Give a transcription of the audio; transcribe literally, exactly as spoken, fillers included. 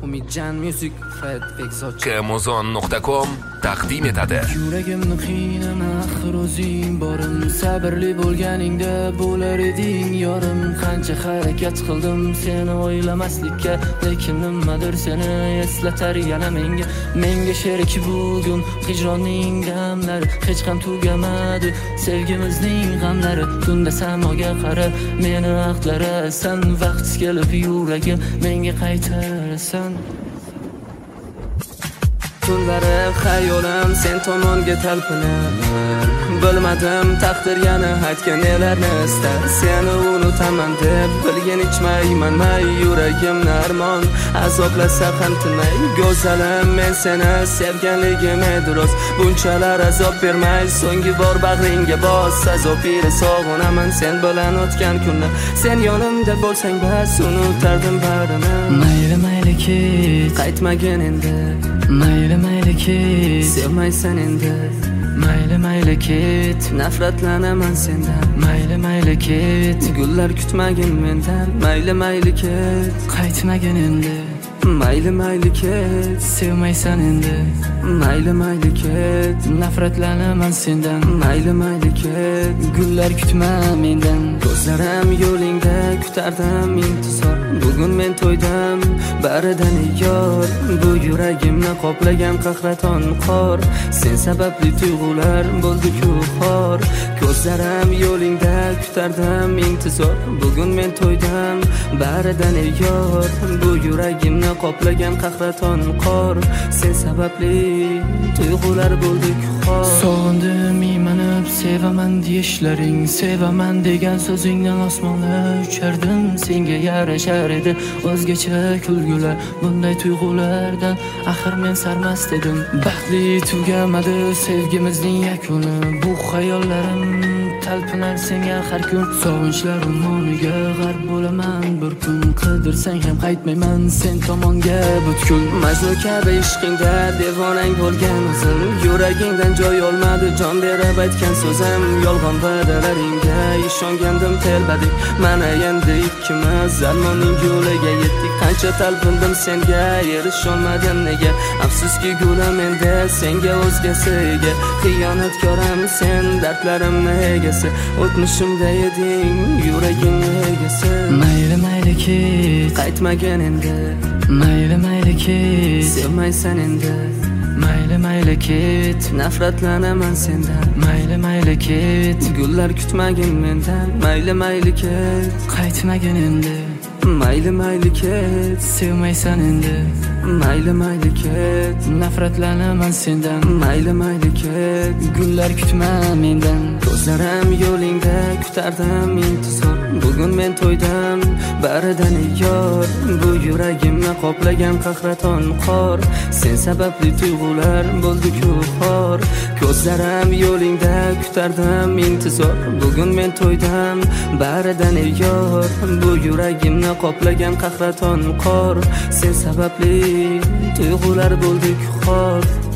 umidjan music fat exoch amazon nuqta com taqdim etadi. Yuragimni qiynama axir o'zing borim, sabrli bo'lganingda bo'lar eding yorim. Qancha harakat qildim seni o'ylamaslikka, lekin nimadir seni eslatar yana menga. Menga sherik bugun hijronning damlari, hech qam tugamadi sevgimizning g'amlari. Tunda samoga qara meni vaqtlarasan, vaqt kelib yuragim menga qaytarasan. Tunlari xayolim sen tomonga talpinar, bilmadim taqdir yana aytgan nelarni istar. Seni unutaman deb bilgan ichmayman may, yuragimni armon azoblasa ham tinmay. Go'zalim men seni sevganligim edi rost, bunchalar azob bermay so'nggi bor bag'ringga bos. Azob beri sog'inaman sen bilan o'tgan kunni, sen yonimda bo'lsang bas unutardim barini. Mayli mayli ket, qaytmagin endi, mayli mayli ket, sevmaysan endi. Mayli mayli ket, nafratlanaman sendan. Mayli mayli ket, gullar kutmagin mendan. Mayli mayli ket, qaytmagin endi. Mayli mayli ket, sevmaysan endi. Mayli mayli ket, nafratlanaman sendan. Mayli mayli ket, gullar kutma mendan. Ko'zlarim yo'lingda kutardim intizor, bugun men to'ydim baridan yor. Bu yuragimni qoplagan qahraton qor, sen sababli tuyg'ular bo'ldi-ku xor. Ko'zlarim yo'lingda kutardim intizor, bugun men to'ydim baridan yor. Bu yuragimni qoplagan qahraton qor, sen sababli tuyg'ular bo'ldi-ku xor. Sog'indim imanib sevaman deyishlaring, sevaman degan so'zingdan osmonga uchardim. Senga yarashar edi o'zgacha kulgular, bunday tuyg'ulardan axir men sarmast edim. Baxtli tugamadi sevgimizning yakuni, bu xayollarim talpinar senga har kun. Sog'inchlar ummoniga g'arq bo'laman bir kun, qidirsang ham qaytmayman sen tomonga butkul. Majnun kabi ishqingda devonang bo'lgan o'zim, yuragingdan joy olmadi jon berib aytgan so'zim. Yolg'on va'dalaringga ishongandim telbadik, mana endi ikkimiz armonning yo'liga yetdik. Qancha talpindim senga erisholmadim nega, afsuski gulam endi senga o'zgasiga. Xiyonatkoram sen dardlarimni egasi, o'tmishimda eding yuragimni egasi. Mayli mayli ket, qaytmagin endi. Mayli mayli ket, sevmaysan endi. Mayli mayli ket, nafratlanaman sendan. Mayli mayli ket, gullar kutmagin mendan. Mayli mayli ket, qaytmagin endi. Mayli mayli ket, sevmaysan endi. Mayli mayli ket, nafratlanaman sendan. Mayli mayli ket, gullar kutma mendan. Ko'zlarim yo'lingda kutardim intizor, bugun men to'ydim baridan yor. Bu yuragimni qoplagan qahraton qor, sen sababli tuyg'ular bo'ldi-ku xor. Ko'zlarim yo'lingda kutardim intizor, bugun men to'ydim baridan yor. Bu yuragimni qoplagan qahraton qor, sen sababli tuyg'ular bo'ldi-ku xor.